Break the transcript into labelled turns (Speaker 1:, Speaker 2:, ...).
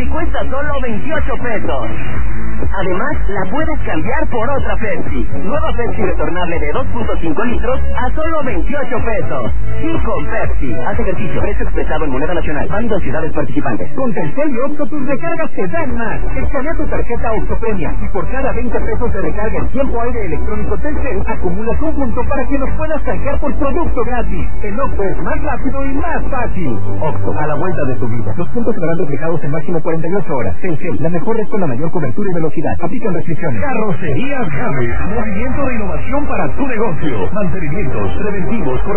Speaker 1: y cuesta solo 28 pesos. Además, la puedes cambiar por otra Pepsi. Nueva Pepsi retornable de 2.5 litros a solo 28 pesos. Sí, con Pepsi. Haz ejercicio. Precio expresado en moneda nacional. Válido en ciudades participantes.
Speaker 2: Con Telcel y Oxxo tus recargas te dan más. Escanea tu tarjeta Oxxo Premia y por cada 20 pesos de recarga en tiempo aire electrónico Telcel, acumulas un punto para que los puedas canjear por producto gratis. El Oxxo es más rápido y más fácil. Oxxo, a la vuelta de tu vida. Los puntos se verán reflejados en máximo 48 horas. Telcel, la mejor red con la mayor cobertura y velocidad. Aplican restricciones.
Speaker 3: Carrocerías Javes, movimiento de innovación para tu negocio. Mantenimientos preventivos,